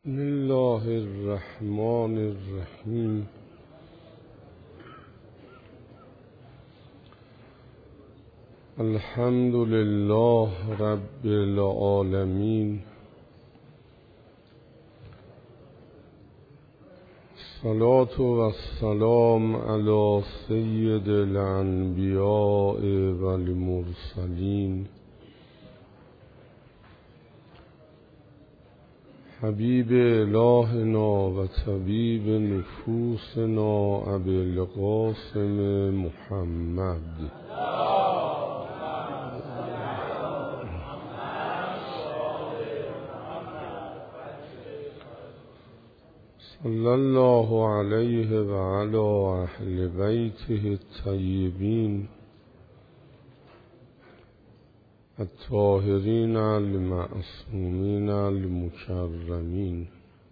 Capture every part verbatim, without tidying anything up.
بسم الله الرحمن الرحیم. الحمد لله رب العالمین. الصلاة والسلام علی سید الانبیاء والمرسلین حبیب الهنا و طبیب نفوسنا ابی القاسم محمد صلی الله علیه و علی اهل بیته الطیبین الطاهرین المعصومین المکرمین.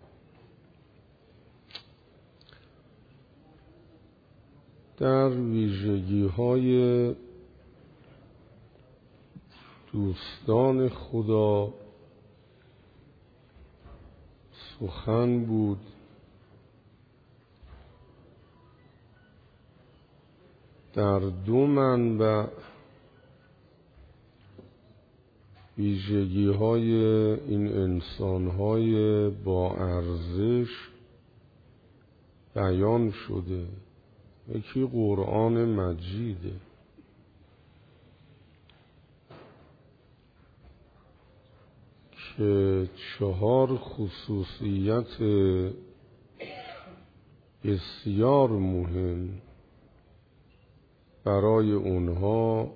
در ویژگی های دوستان خدا سخن بود در دو منبع. ویژگی های این انسان های با ارزش بیان شده. یکی قرآن مجیده که چهار خصوصیت بسیار مهم برای اونها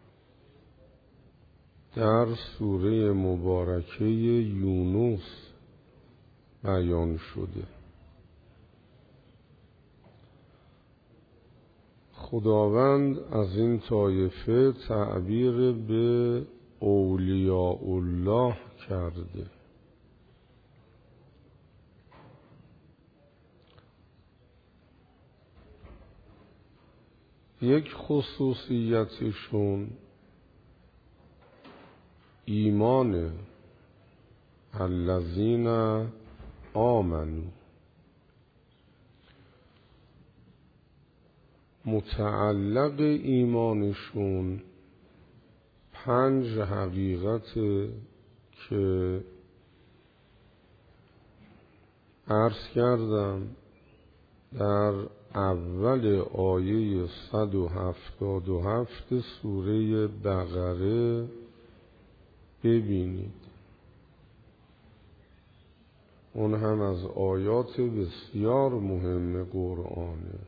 در سوره مبارکه یونس بیان شده. خداوند از این طایفه تعبیر به اولیاء الله کرده. یک خصوصیتشون ایمان الذین آمنو. متعلق ایمانشون پنج حقیقت که عرض کردم در اول آیه صد و هفتاد و هفت سوره بقره ببینید. اون هم از آیات بسیار مهم قرآنه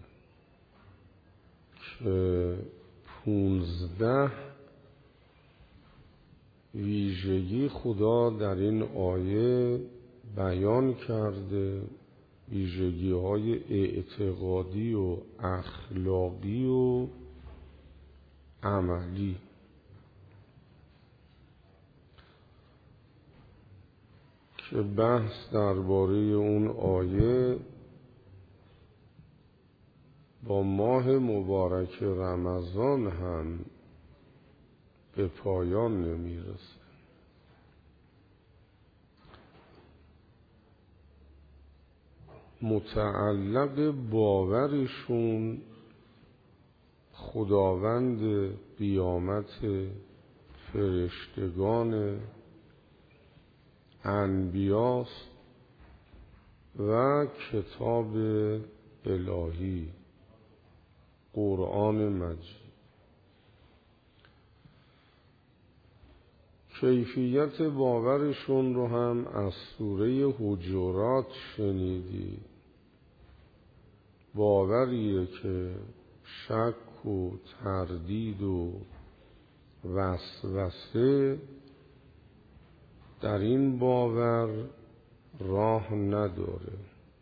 که پونزده ویژگی خدا در این آیه بیان کرده. ویژگی های اعتقادی و اخلاقی و عملی. که بحث درباره اون آیه با ماه مبارک رمضان هم به پایان نمیرسه. متعلق باورشون خداوند قیامت، فرشتگان، انبیاست و کتاب الهی قرآن مجید. کیفیت باورشون رو هم از سوره حجرات شنیدی. باوریه که شک و تردید و وسوسه در این باور راه نداره.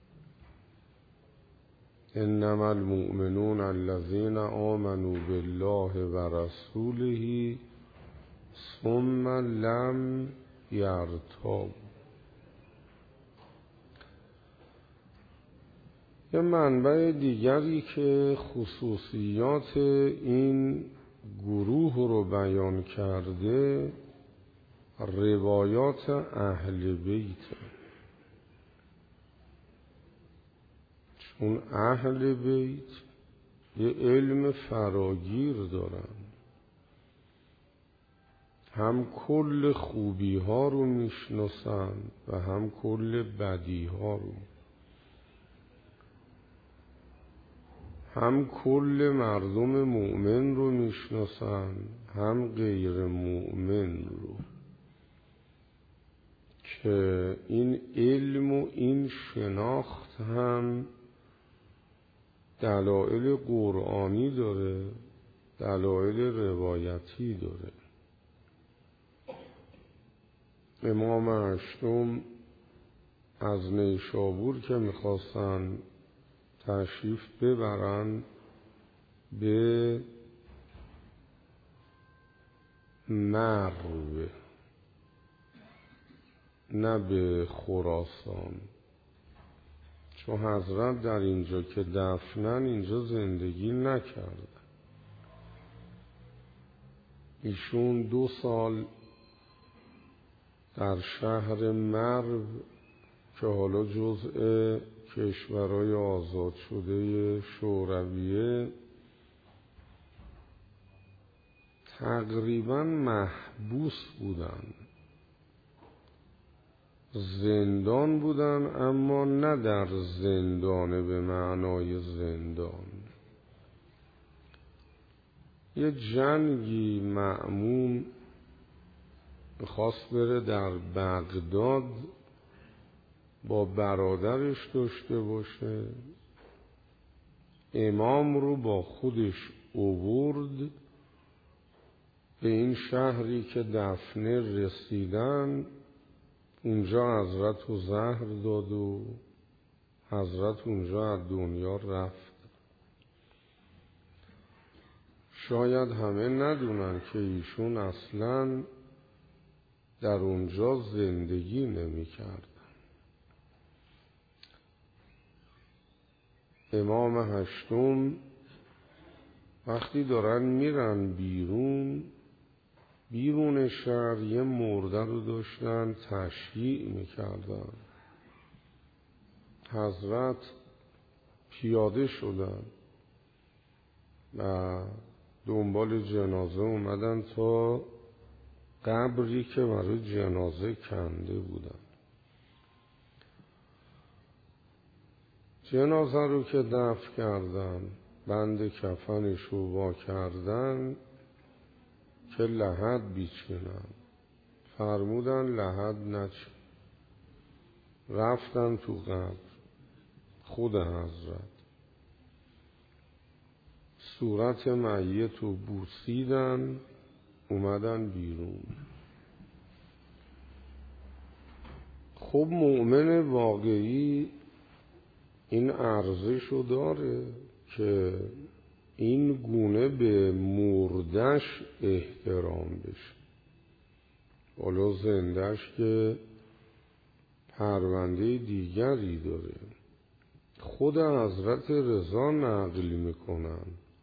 انما المؤمنون الذین آمنوا بالله و رسوله ثم لم یرتابوا. یه منبع دیگری که خصوصیات این گروه رو بیان کرده روایات اهل بیت. چون اهل بیت یه علم فراگیر دارن، هم کل خوبی ها رو میشناسن و هم کل بدی ها رو، هم کل مردم مؤمن رو میشناسن هم غیر مؤمن رو، که این علم و این شناخت هم دلایل قرآنی داره، دلایل روایتی داره. امام هشتم از نیشابور که میخواستن تشریف ببرن به مرو، نه به خراسان، چون حضرت در اینجا که دفنن اینجا زندگی نکردن. ایشون دو سال در شهر مرو که حالا جزء کشورهای آزاد شده شورویه تقریبا محبوس بودن، زندان بودن، اما نه در زندان به معنای زندان. یه جنگی مأمون خواست بره در بغداد با برادرش داشته باشه، امام رو با خودش آورد به این شهری که دفنه رسیدن. اونجا حضرت رو زهر داد و حضرت اونجا از دنیا رفت. شاید همه ندونن که ایشون اصلاً در اونجا زندگی نمی کردن. امام هشتم وقتی دارن میرن بیرون بیرون شهر یه مرده رو داشتن تشییع میکردن. حضرت پیاده شدن و دنبال جنازه اومدن تا قبری که برای جنازه کنده بودن. جنازه رو که دفن کردن، بند کفنش رو وا کردن که لحد بیچینن، فرمودن لحد نچین. رفتن تو قبر، خود حضرت صورت میت رو بوسیدن، اومدن بیرون. خب مؤمن واقعی این ارزش رو داره که این گونه به مردش احترام بشه. حالا زندش که پرونده دیگری داره. خود حضرت رضا نقل میکنن،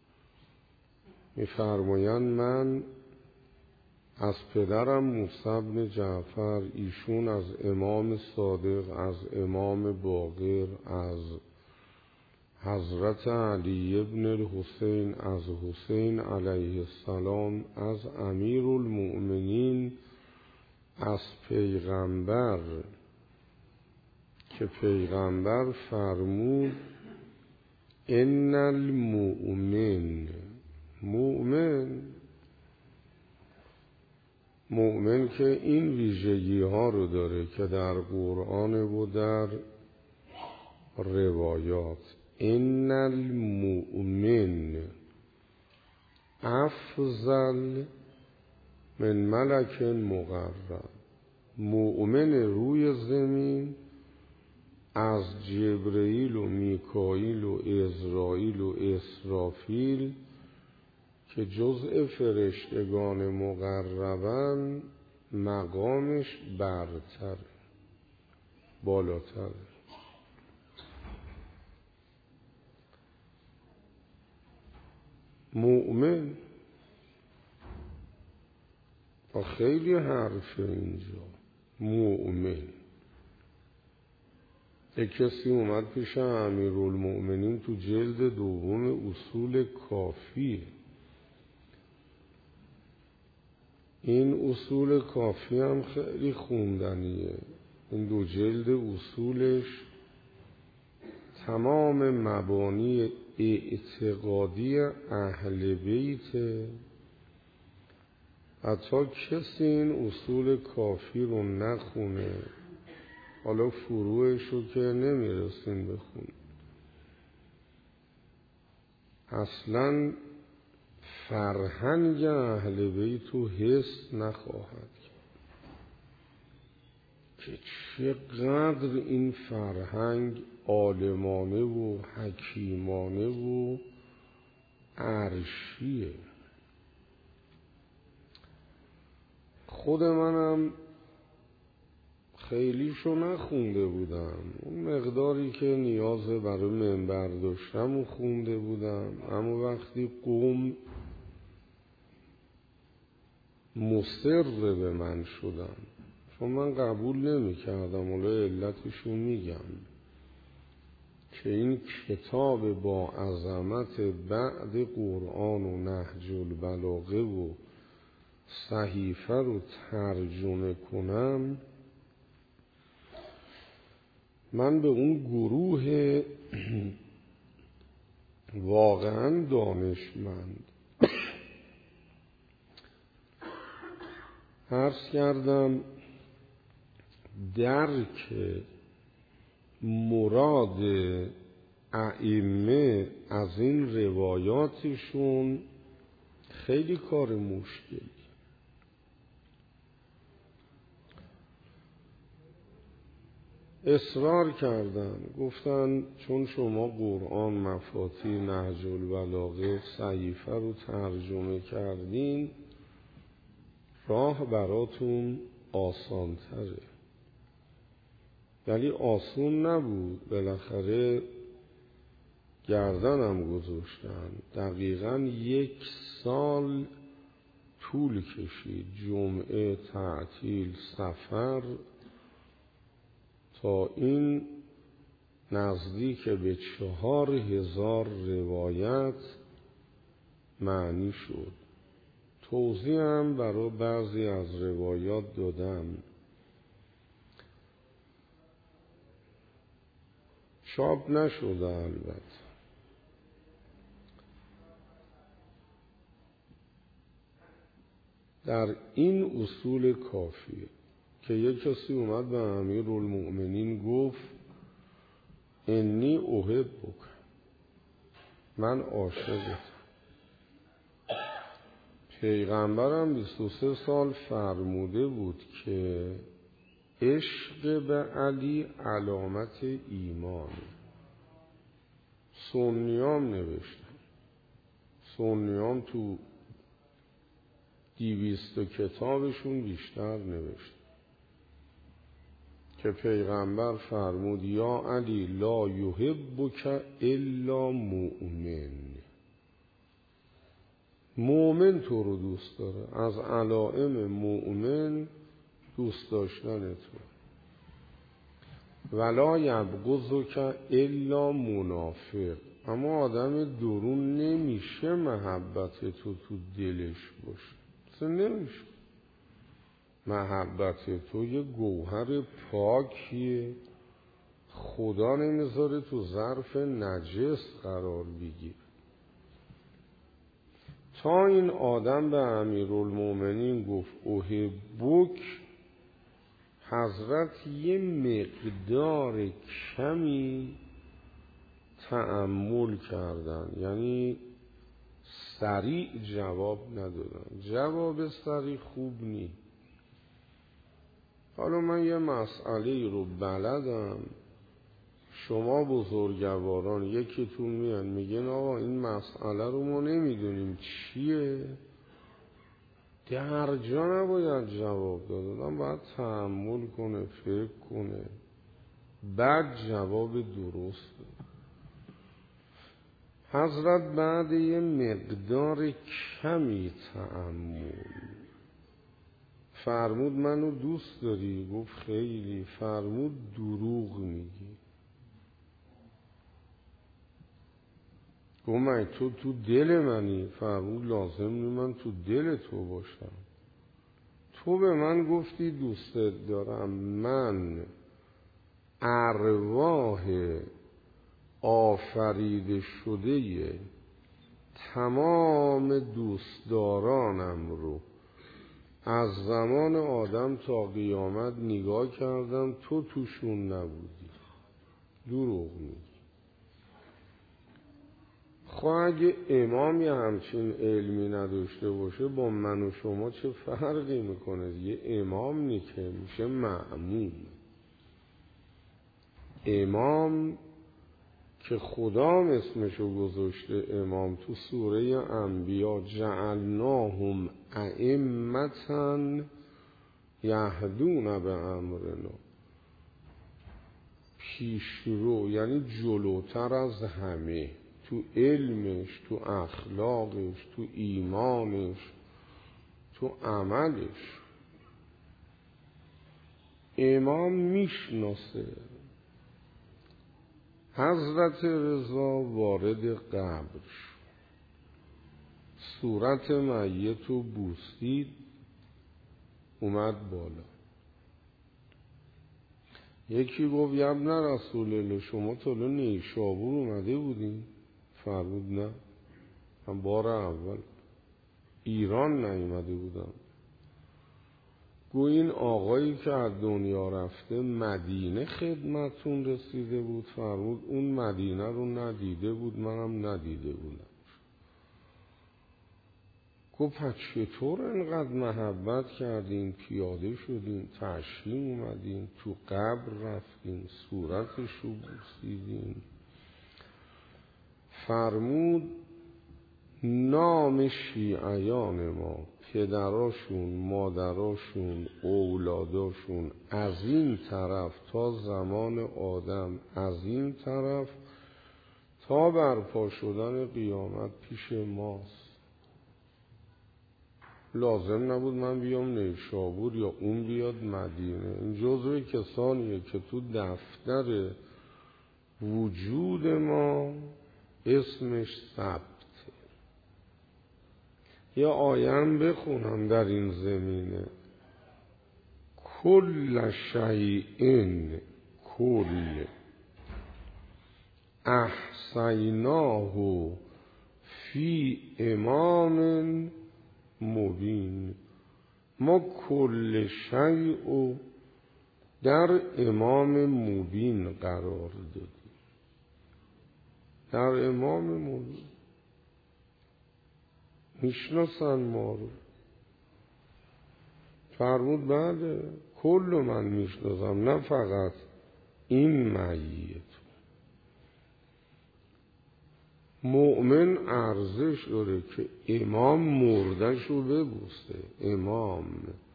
میفرمایند من از پدرم موسی بن جعفر، ایشون از امام صادق، از امام باقر، از حضرت علی ابن الحسین، از حسین علیه السلام، از امیر المؤمنین، از پیغمبر که پیغمبر فرمود ان المؤمن، مؤمن مؤمن که این ویژگی ها رو داره که در قرآن و در روایات، ان المؤمن افضل من ملک مقرب، مؤمن روی زمین از جبرئیل و میکائیل و عزرائیل و اسرافیل که جزء فرشتگان مقربن مقامش برتر، بالاتر. مؤمن خیلی حرفه اینجا، مؤمن یک کسی اومد پیش امیرالمؤمنین تو جلد دوم اصول کافی. این اصول کافی هم خیلی خوندنیه. این دو جلد اصولش تمام مبانی اعتقادی اهل بیت. حتی کسی این اصول کافی رو نخونه، حالا فروعش رو که نمیرسین بخون، اصلا فرهنگ اهل بیت رو حس نخواهد که چقدر این فرهنگ عالمانه و حکیمانه و عرشیه. خود منم خیلیشو نخونده بودم، اون مقداری که نیاز برای منبر داشتم و خونده بودم، اما وقتی قوم مصر به من شدم، چون من قبول نمی کردم، ولی علتشو میگم که این کتاب با عظمت بعد قرآن و نهج البلاغه و صحیفه رو ترجمه کنم، من به اون گروه واقعا دانشمند عرض کردم درک مراد ائمه از این روایاتشون خیلی کار مشکلی. اصرار کردن، گفتن چون شما قرآن، مفاتیح، نهج البلاغه، صحیفه رو ترجمه کردین، راه براتون آسان تره. ولی آسون نبود، بالاخره گردنم گذاشتن. دقیقاً یک سال طول کشید، جمعه، تعطیل، سفر، تا این نزدیک به چهار هزار روایت معنی شد. توضیح هم برای بعضی از روایات دادم. چاپ نشده البته. در این اصول کافیه که یک کسی اومد به امیرالمؤمنین گفت انی احبک، من عاشقتم. پیغمبرم بیست و سه سال فرموده بود که عشق به علی علامت ایمان. سنیام نوشتن، سنیام تو دیویست کتابشون بیشتر نوشتن که پیغمبر فرمود یا علی لا یحبک الا مؤمن. مؤمن تو رو دوست داره. از علائم مؤمن دوست داشتن تو. ولا یبغضک الا منافق. اما آدم درون نمیشه محبت تو تو دلش باشه، اصلا نمیشه. محبت تو یه گوهر پاکیه، خدا نمیذاره تو ظرف نجس قرار بگیره. تا این آدم به امیرالمؤمنین گفت احبک، حضرت یه مقدار کمی تأمل کردن، یعنی سریع جواب ندادن. جواب سریع خوب نی. حالا من یه مسئله رو بلدم، شما بزرگواران یکیتون میان میگن آقا این مسئله رو ما نمیدونیم چیه، در جا نباید جواب دادن، باید تأمل کنه، فکر کنه، بعد جواب درست ده. حضرت بعد یه مقدار کمی تأمل فرمود منو دوست داری؟ گفت خیلی. فرمود دروغ میگی. گفت تو تو دل منی؟ فرمود لازم نیست من تو دل تو باشم. تو به من گفتی دوستت دارم، من ارواح آفریده شده تمام دوستدارانم رو از زمان آدم تا قیامت نگاه کردم، تو توشون نبودی. دروغ میگی. خب اگه امامی همچین علمی نداشته باشه با من و شما چه فرقی میکنه؟ یه امام نیکه میشه مأموم. امام که خدا اسمشو گذاشته امام تو سوره انبیا، جعلناهم ائمة یهدون بامرنا، پیشرو یعنی جلوتر از همه تو علمش، تو اخلاقش، تو ایمانش، تو عملش. امام میشناسه. حضرت رضا وارد قبر شد، صورت میت رو بوسید، اومد بالا. یکی گفت یا ابن رسول الله شما تا الان نیشابور اومده بودین؟ فرمود نه، من بار اول ایران نیومده بودم. گو این آقایی که از دنیا رفته مدینه خدمتون رسیده بود؟ فرمود اون مدینه رو ندیده بود، منم ندیده بودم. گو پس چطور انقدر محبت کردین، پیاده شدین، تشریم اومدین، تو قبر رفتین، صورتش رو بوسیدین؟ فرمود نام شیعیان ما، پدراشون، مادراشون، اولاداشون از این طرف تا زمان آدم، از این طرف تا برپا شدن قیامت پیش ماست. لازم نبود من بیام نیشابور یا اون بیاد مدینه. این جزو کسانیه که تو دفتر وجود ما اسمش ثبت. یا آیم بخونم در این زمینه، کل شیء کل احصیناه فی امام مبین. ما کل شیء در امام مبین قرار دادیم. در امام مبین میشناسن ما رو. فرمود بله کل من میشناسم، نه فقط این میت. مؤمن ارزش داره که امام مردش رو ببوسه. امام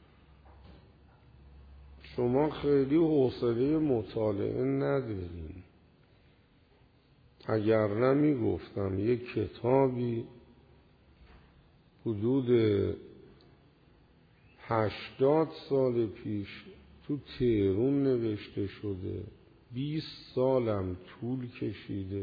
شما خیلی حوصله مطالعه ندارین، اگر نمیگفتم یک کتابی حدود هشتاد سال پیش تو تهران نوشته شده، بیست سالم طول کشیده.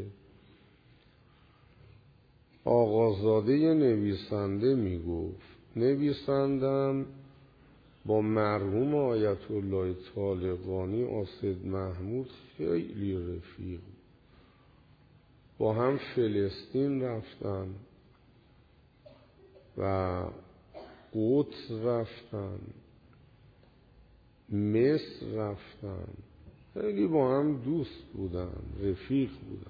آقازاده نویسنده میگفت نویسندم با مرحوم آیت الله طالقانی آصد محمود خیلی رفیق، با هم فلسطین رفتن و قدس رفتن، مصر رفتن، خیلی با هم دوست بودن، رفیق بودن.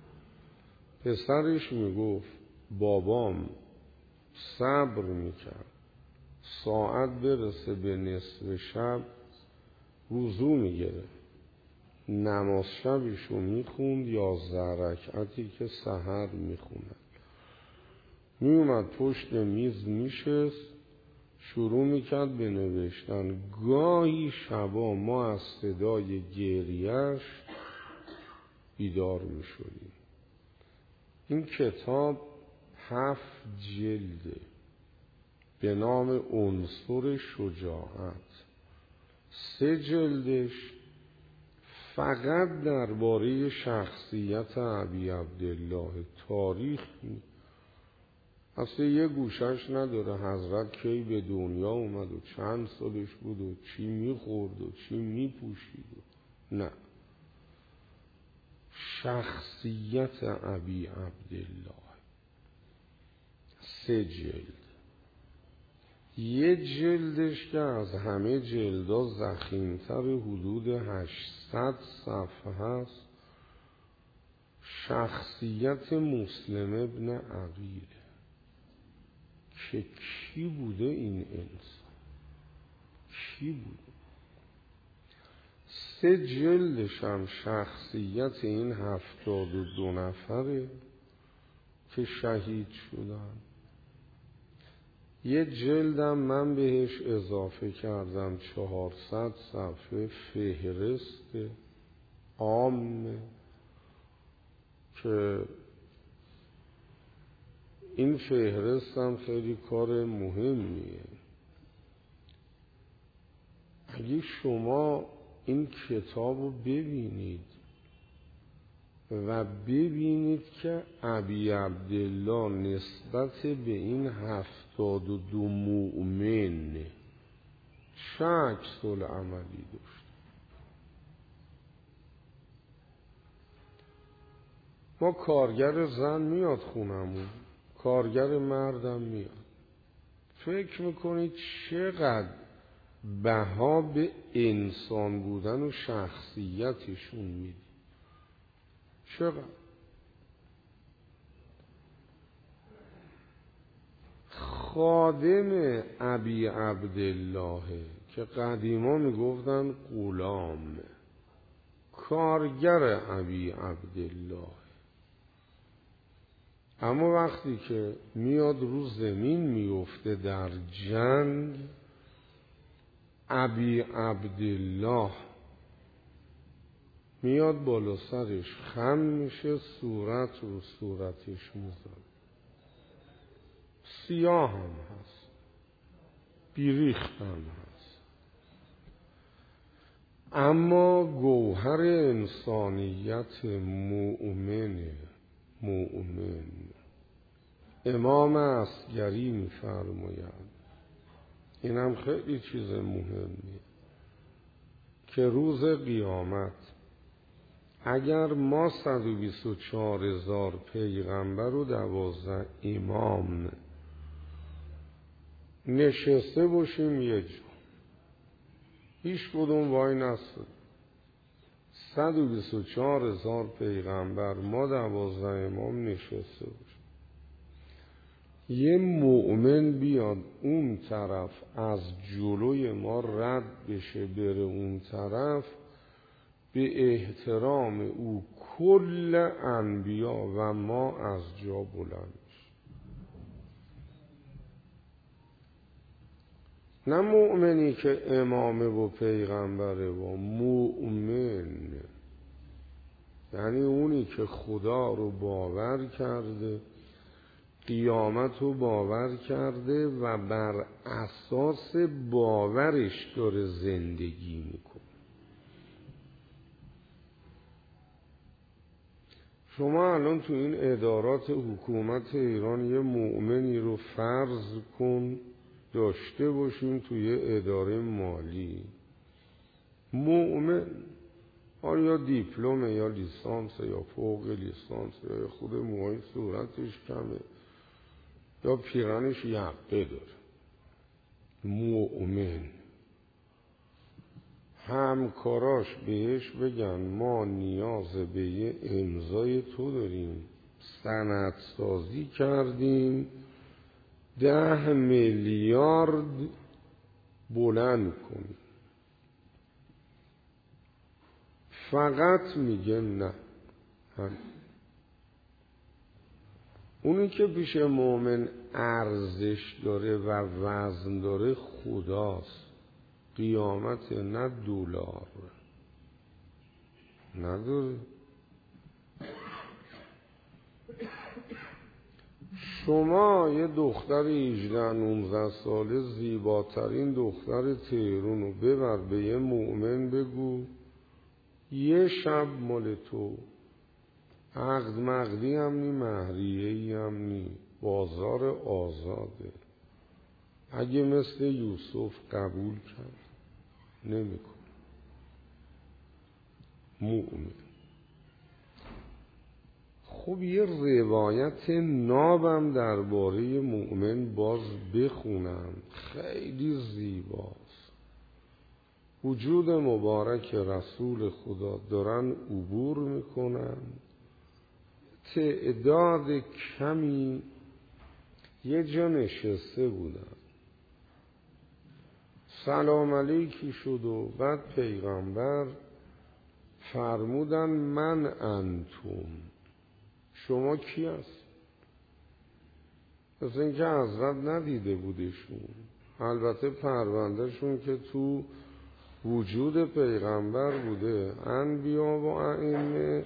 پسرش میگفت بابام صبر میکرد ساعت برسه به نصف شب وضو میگرفت، نماز شبشو میخوند یازده رکعتی که سحر میخوند، میومد پشت میز میشست شروع میکرد به نوشتن. گاهی شبا ما از صدای گریهش بیدار میشدیم. این کتاب هفت جلده به نام عنصر شجاعت. سه جلدش فقط درباره شخصیت ابی عبدالله تاریخ نیست. اصلا یه گوشش نداره حضرت کی به دنیا اومد و چند سالش بود و چی میخورد و چی میپوشید و نه، شخصیت ابی عبدالله سه جلد، یه جلدش که از همه جلدا ضخیم‌تر حدود هشتصد صفحه هست، شخصیت مسلم ابن عقیل که کی بوده این انسان، کی بوده. سه جلدش هم شخصیت این هفتاد و دو نفره که شهید شدن. یه جلدم من بهش اضافه کردم چهارصد صفحه فهرست عام که این فهرست هم خیلی کار مهمیه. اگه شما این کتاب رو ببینید و ببینید که ابی عبدالله نسبت به این هفتاد و دو مؤمن چه عکس العملی داشت. ما کارگر زن میاد خونمون، کارگر مردم میاد، فکر میکنید چقدر بها به انسان بودن و شخصیتشون میدید؟ چقدر؟ خادم ابی عبدالله که قدیما میگفتن غلام، کارگر ابی عبدالله، اما وقتی که میاد رو زمین میفته در جنگ، ابی عبدالله میاد بالا سرش خم میشه، صورت رو صورتش میذاره، سیاه هم هست، بیریخت هم هست، اما گوهر انسانیت مؤمن مؤمن. امام عسگری میفرماید، این هم خیلی چیز مهمیه، که روز قیامت اگر ما صد و بیست و چهار هزار پیغمبر و دوازده امام نشسته باشیم یه جا، هیچ کدوم وای نستد، صد و بیست و چهار هزار پیغمبر ما دوازده امام نشسته باشیم، یه مؤمن بیاد اون طرف از جلوی ما رد بشه بره اون طرف، به احترام او کل انبیا و ما از جا بلند شد. نه مؤمنی که امامه و پیغمبره، و مؤمن یعنی اونی که خدا رو باور کرده، قیامت رو باور کرده و بر اساس باورش داره زندگی میکنه. شما الان تو این ادارات حکومت ایران یه مؤمنی رو فرض کن داشته باشیم توی اداره مالی، مؤمن، آیا دیپلم یا لیسانس یا فوق لیسانس یا خود موهای صورتش کمه یا پیرنش یقه داره، مؤمن، همکاراش بهش بگن ما نیاز به یه امضای تو داریم، سندسازی کردیم، ده میلیارد بلند کنیم، فقط میگه نه. هم. اونی که پیش مؤمن ارزش داره و وزن داره خداست، قیامت، نه دلار نداره. شما یه دختر هجده نوزده ساله زیباترین دختر تهران رو ببر به یه مؤمن بگو یه شب مال تو، عقد مقدی هم نی، مهریه‌ای هم نی، بازار آزاده. اگه مثل یوسف قبول کرد نمیکن. مؤمن. خب یه روایت نابم درباره مؤمن باز بخونم، خیلی زیباست. وجود مبارک رسول خدا دارن عبور میکنن، تعداد کمی یه جا نشسته بودن، سلام علیکی شد و بعد پیغمبر فرمودن من انتم، شما کی هست؟ مثل اینکه حضرت ندیده بودشون. البته پروندهشون که تو وجود پیغمبر بوده. انبیا و ائمه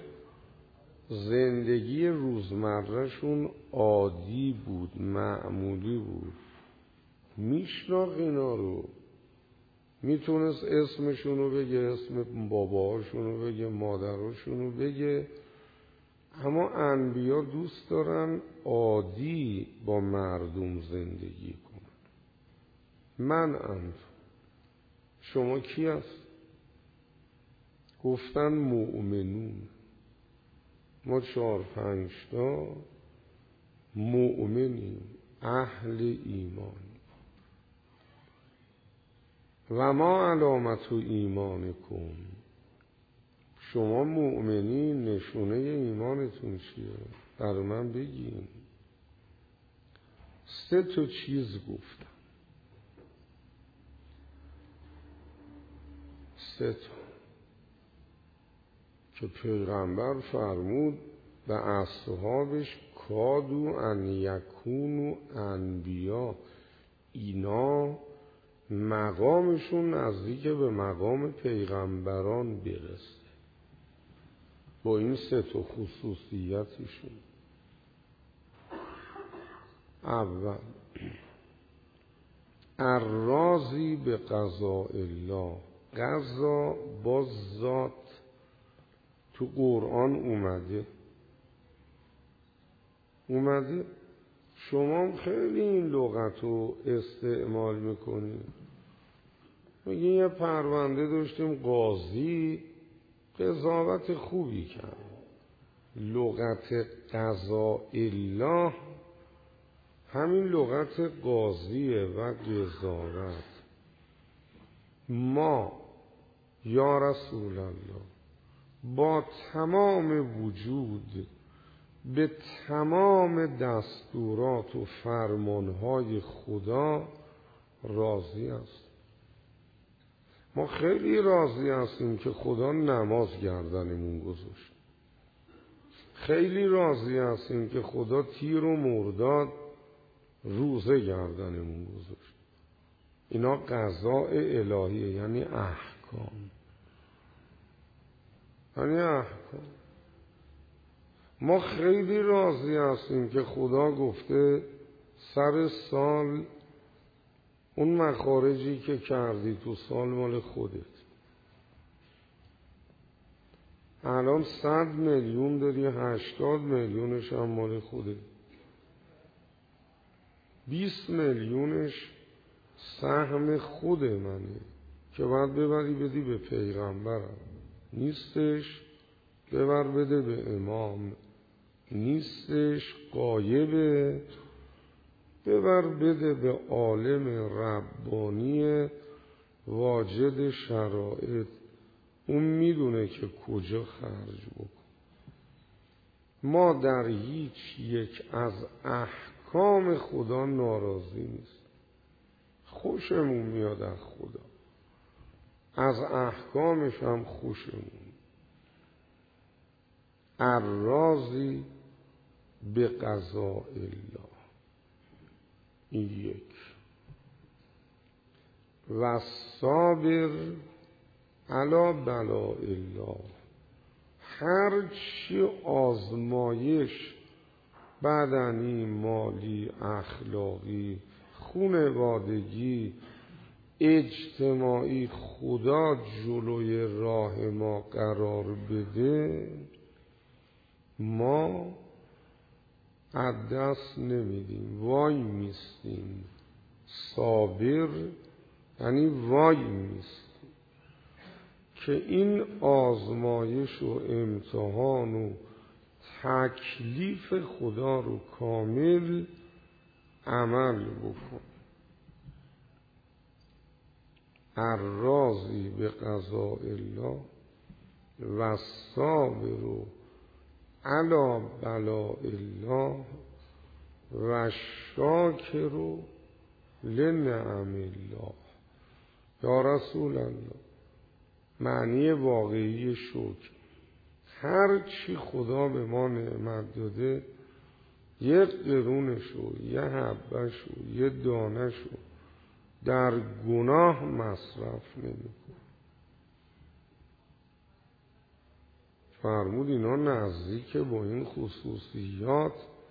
زندگی روزمرهشون عادی بود، معمولی بود، میشناخت اینا رو، میتونست اسمشونو بگه، اسم باباهاشونو بگه، مادراشونو بگه. اما انبیا دوست دارن عادی با مردم زندگی کنن. من انت، شما کی هست؟ گفتن مؤمنون. ما چهار پنج تا مؤمنیم، اهل ایمان. و ما علامت ایمانکم، شما مؤمنی، نشونه ایمانتون چیه؟ برای من بگین. سه تا چیز گفتم، سه تا که پیغمبر فرمود به اصحابش کادو ان یکونو انبیا، اینا مقامشون نزدیک به مقام پیغمبران برسه با این سه تا خصوصیتشون. اول، الراضی به قضاء الله. قضا با ذات تو قرآن اومده اومده شما خیلی این لغت رو استعمال میکنید. میگه یه پرونده داشتیم، قاضی قضاوت خوبی کرد. لغت قضاء الله همین لغت قاضیه و قضاوت. ما یا رسول الله با تمام وجود به تمام دستورات و فرمانهای خدا راضی است. ما خیلی راضی هستیم که خدا نماز گردنمون گذاشت. خیلی راضی هستیم که خدا تیر و مرداد روزه گردنمون گذاشت. اینا قضاء الهیه، یعنی احکام، یعنی احکام. ما خیلی راضی هستیم که خدا گفته سر سال اون مخارجی که کردی تو سال مال خودت. الان صد میلیون داری، هشتاد میلیونش هم مال خودت، بیست میلیونش سهم خود منه که باید ببری بدی به پیغمبرم، نیستش ببر بده به امام، نیستش غایبه ببر بده به عالم ربانی واجد شرایط، اون میدونه که کجا خرج بکن. ما در هیچ یک از احکام خدا ناراضی نیست، خوشمون میاد از خدا، از احکامش هم خوشمون. الراضی به قضاء الله، این یک. و صابر علی بلاء الله، هر چی آزمایش بدنی، مالی، اخلاقی، خانوادگی، اجتماعی خدا جلوی راه ما قرار بده، ما از دست نمیدیم، وای میستیم. صابر یعنی وای میستیم که این آزمایش و امتحان و تکلیف خدا رو کامل عمل بکن. الراضی به قضاء الله و صابر علی بلاء الله و شاکر لنعم الله. یا رسول الله، معنی واقعی شکر، هر چی خدا به ما نعمت داده، یک قرونشو، یه حبهشو، یه دانهشو در گناه مصرف نمی‌کنه. فرمود اینا نزدیک با این خصوصیات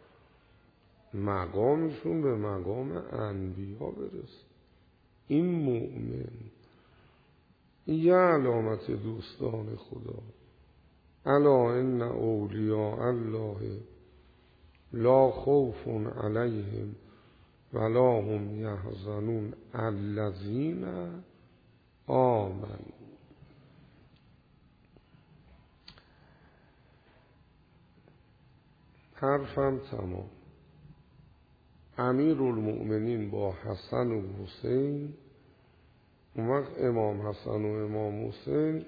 مقامشون به مقام انبیا برسه. این مؤمن، این یه علامت دوستان خدا. الا ان اولیاء الله لا خوف علیهم ولا هم یحزنون الذین آمنوا. حرفم تمام. امیر المؤمنین با حسن و حسین، اون وقت امام حسن و امام حسین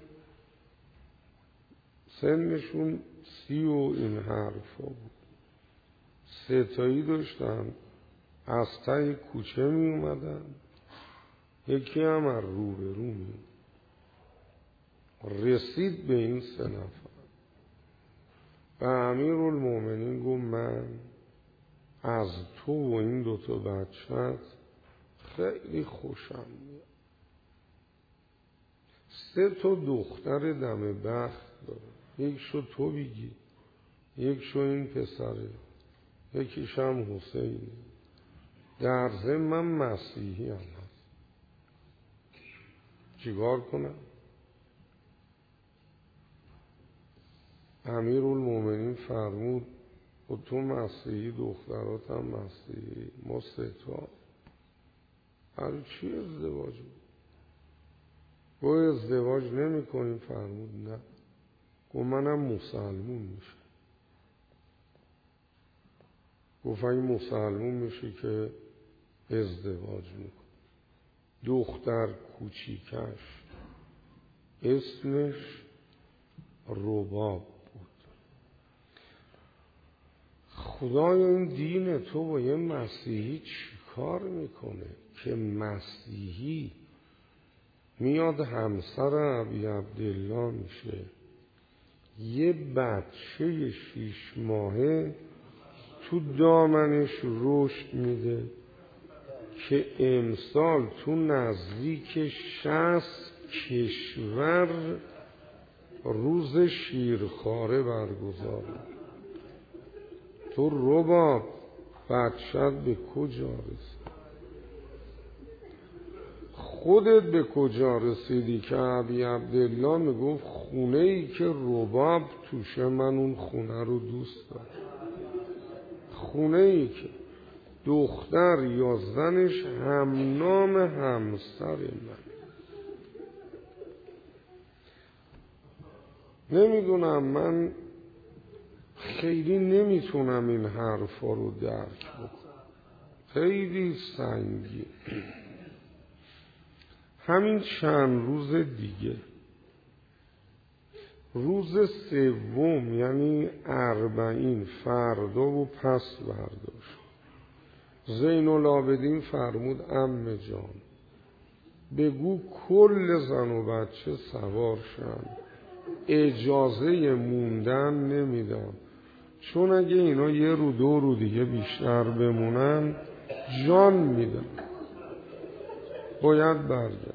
سنشون سی و این حرفا بود. سه تایی داشتن، از ته کوچه می اومدن، یکی هم از رو به رو می رسید به این سه نفر. و امیر المؤمنین گفت من از تو و این دوتا بچت خیلی خوشم میاد. سه تا دختر دم بخت داره، یک شو تو بگی، یک شو این پسره، یکیش هم حسین. در ضمن من مسیحی هم هست، چیکار کنم؟ امیر المؤمنین فرمود و تو مسیحی، دخترات هم مسیحی، ما سه تا، برای چی ازدواج بود؟ و ازدواج نمی کنیم؟ فرمود نه. گفت منم مسلمون میشه. گفت این مسلمون میشه که ازدواج میکن. دختر کوچیکش اسمش رباب بود. خدایا این دین تو با یه مسیحی چی کار میکنه که مسیحی میاد همسر ابی عبدالله میشه، یه بچه شیش ماهه تو دامنش رشد میده که امسال تو نزدیک شصت کشور روز شیرخواره برگزاره. تو رباب بچت به کجا رسید؟ خودت به کجا رسیدی که ابی عبدالله میگفت خونه ای که رباب توشه من اون خونه رو دوست دارم. خونه ای که دختر یا زنش هم نام همسر من. نمیدونم، من خیلی نمیتونم این حرفا رو درک بکنم، خیلی سنگین. همین چند روز دیگه، روز سوم یعنی اربعین، فردا و پس برداشت، زین العابدین فرمود عمه جان بگو کل زن و بچه سوار شن، اجازه موندن نمیدم، چون اگه اینا یه رو دو رو دیگه بیشتر بمونن جان میدم، باید برگرد.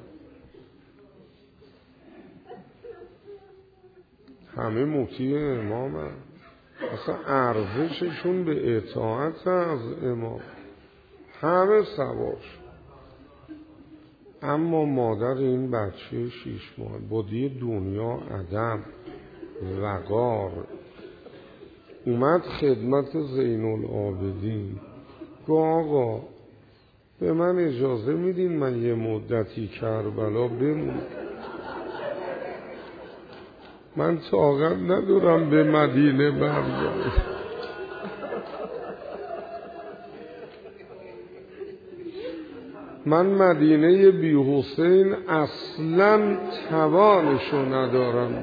همه مطیع امام هم. اصلا ارزششون به اطاعت از امام. همه سوار. اما مادر این بچه شیش ماه با دیگه دنیا ادب وقار اومد خدمت زین العابدین گفت آقا به من اجازه میدین من یه مدتی کربلا بمونم؟ من طاقت ندارم به مدینه برگردم. من مدینه بی حسین اصلا توانشو ندارم.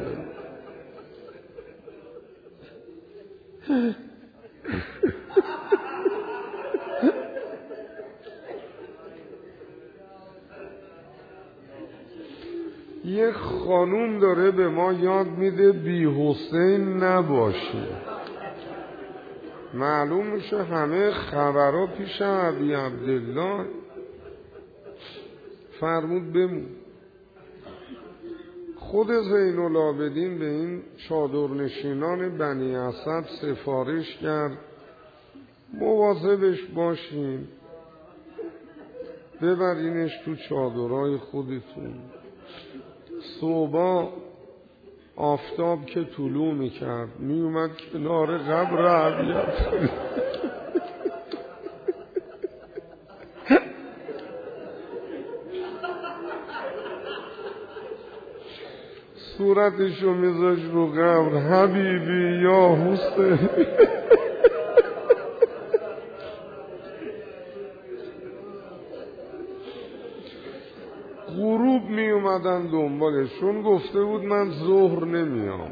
یه خانوم داره به ما یاد میده بی حسین نباشی. معلوم میشه همه خبرها پیش ابی عبدالله. فرمود بمون. خود زین العابدین به این چادرنشینان بنی اسد سفارش کرد مواظبش باشین، ببرینش تو چادرهای خودتون. صبح آفتاب که طلوع میکرد میومد کنار قبر ابی عبدالله، صورتشو میذاش رو قبر، حبیبی یا حسین. غروب می اومدن دنبالشون، گفته بود من ظهر نمیام.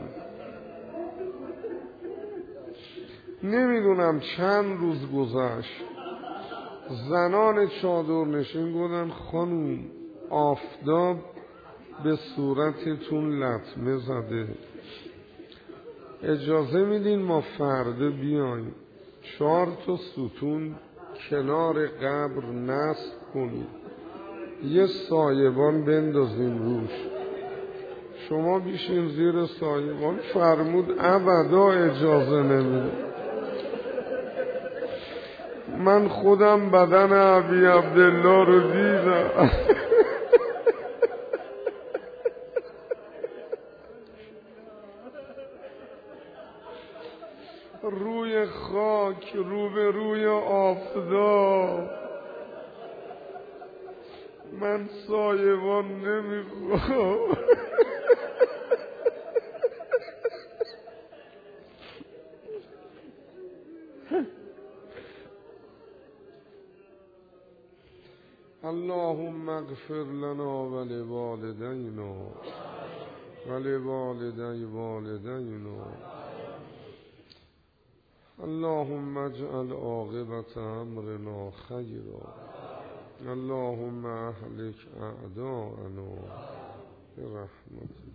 نمیدونم چند روز گذشت، زنان چادرنشین گفتن خانوم آفتاب به صورتتون لطمه زده، اجازه میدین ما فردا بیایم چهار تا ستون کنار قبر نصب کنیم، یه سایبان بندازیم روش، شما بیشین زیر سایبان. فرمود ابدا اجازه نمیدم. من خودم بدن ابی عبدالله رو دیدم. روی خاک روبه روی آفتاب. من سایبان نمیخوام. اللهم اغفر لنا ولوالدینا ولوالدی والدینا. اللهم اجعل عاقبت امرنا خیرا. اللهم اهلك اعداءنا برحمتك.